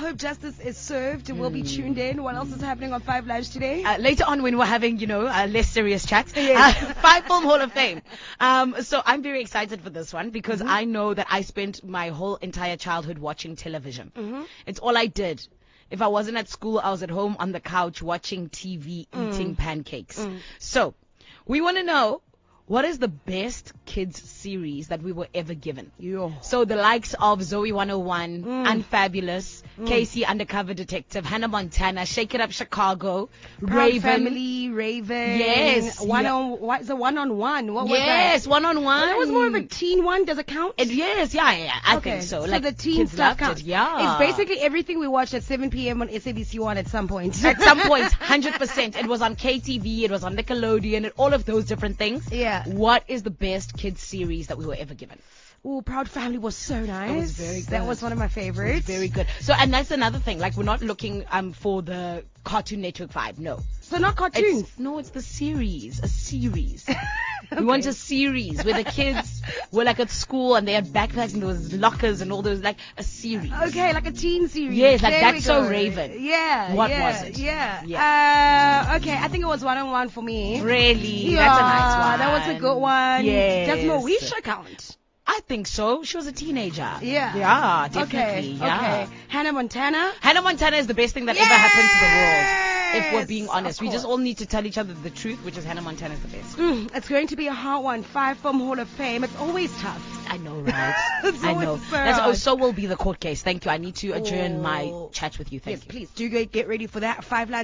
hope justice is served. We'll be tuned in. What else is happening on Five Lives today? Later on when we're having, less serious chats. Yes. Five Film Hall of Fame. So I'm very excited for this one because I know that I spent my whole entire childhood watching television. It's all I did. If I wasn't at school, I was at home on the couch watching TV, eating pancakes. So we want to know, what is the best kids series that we were ever given? So the likes of Zoe 101, Unfabulous, Casey Undercover Detective, Hannah Montana, Shake It Up Chicago, Proud Raven. Family, Raven. Yes. What is a one-on-one? What was Yes, that? one-on-one. That was more of a teen one. Does it count? Yes, yeah. I think so. So Like, the teen kids stuff loved counts. it. Yeah. It's basically everything we watched at 7 p.m. on SABC One at some point. At some point, 100%. It was on KTV, it was on Nickelodeon, and all of those different things. Yeah. What is the best kids series that we were ever given? Ooh, Proud Family was so nice. It was very good. That was one of my favorites. Very good. So, and that's another thing. Like, we're not looking for the Cartoon Network vibe. No. So not cartoons. It's the series. A series. We want a series where the kids were like at school and they had backpacks and there was lockers and all those, like a series. Okay, like a teen series. Yes, like There That's we So go. Raven. Yeah. What yeah, was it? Yeah. Okay, I think it was one-on-one for me. Really? Yeah, That's a nice one. That was a good one. Yes. Does Moesha count? I think so. She was a teenager. Yeah. Yeah, definitely. Okay. Yeah. Okay. Hannah Montana. Hannah Montana is the best thing that ever happened to the world. If we're Yes, being of honest, we just course. all need to tell each other the truth, which is Hannah Montana is the best. It's going to be a hard one. 5 Film Hall of Fame. It's always tough. I know, right? It's I always know. so hard. So will be the court case. Thank you. I need to adjourn my chat with you. Thank Yes, you. please do get ready for that. 5 Lines.